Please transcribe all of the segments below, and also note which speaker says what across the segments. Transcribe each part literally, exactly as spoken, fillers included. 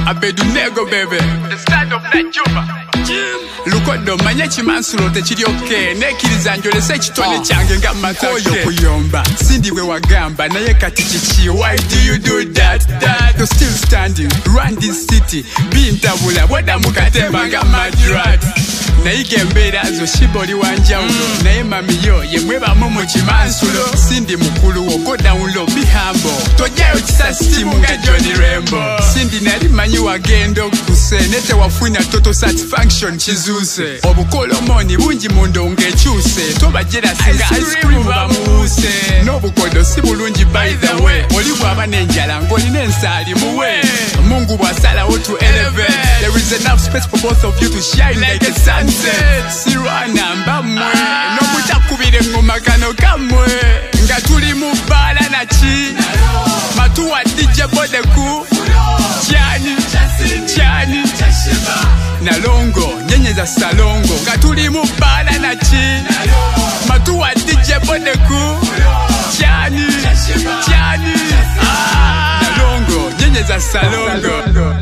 Speaker 1: Abednego baby, the stand of that Juba. Lukodo manye chimansulo tekiryoke nekiriza njolese ekitone kyange nga matake kuyomba sindiwe wagamba naye kati kiki. Why do you do that? That you're still standing run this city bintabula boda mukatemba nga madrat nayiga embeera zo shiboli wanjawulo naye mamiyo yemwebamu mu kimansulo sindi mukulu wo go down low be humble tojayo kisasimu nga Johnny Rambo sindi nali manyi wagenda okusene tewafuna total satisfaction kizuse obukolomoni bungi mundo ngekyuse tobajera singa ice cream bamuuse n'obukodo si bulungi by the way oli bwaba n'enjala ng'olina ensaali muwe Mungu bw'asalawo to elevate there is enough space for both of you to shine like a sunset sirwana mbamwe n'obutakubira engoma kano kamwe nga tuli mu bbaala naki matuwa D J Bodeku kyani kyani nalongo nyenyeza salongo nga tuli mu bbaala naki matuwa D J Bodeku kyani kyani nalongo nyenyeza salongo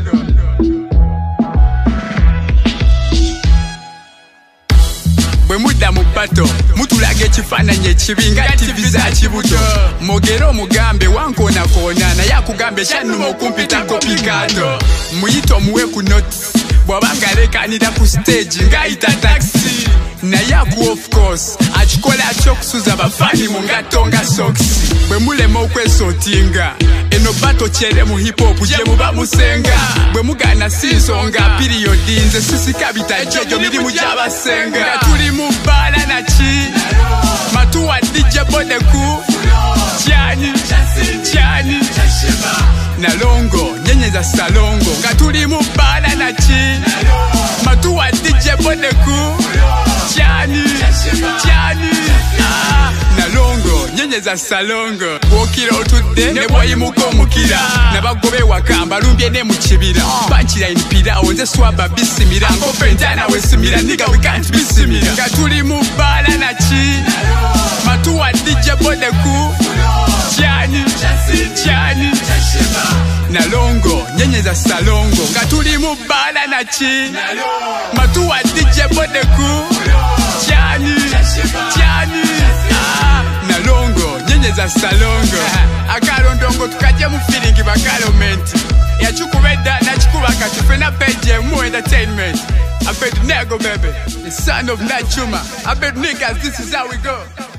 Speaker 1: bwe mudda mu bato mutulaga ekifaananyi ekibi nga tivi za kibuto mogero omugambe wankoonakona naye akugamba ekyannuma okumpitako pikato muyita omuwe ku noti bw'abanga aleekaanira ku stage ng'ayita taxi naye aku of course akikola atya okusuza abafaani mu ngatto nga sokisi bwe mulema okwesootinga eno bato kyere mu hip hop gye muba musenga bwe mugaana si nsonga piriyodi nze sisikabita jojo mirimu gy'abasenga nga tuli mu bbaala naki matuwa D J Bodeku kyani kyani nalongo nyenyeza salongo nga tuli mu bbaala naki matuwa D J Bodeku kyani kyani nalongo nyenyeza salongo bwokira otudde ne bwayimuka omukira nabagobe waka mbalumbye ne mu kibira punchline pirawo nze swaba bisimira ngope ntana wesimira niga we can't bisimira nga tuli mu bbaala naki matuwa D J Bodeku kyani kyani nalongo nyenyeza salongo nga tuli mu bbaala naki matuwa D J Bodeku kyani kyani nalongo nyenyeza salongo akalondongo tukajja mu feeling bakalomenti yakikubedda nakikuba kati fena page mu entertainment Abednego baby the son of Nachuma Abednego, this is how we go.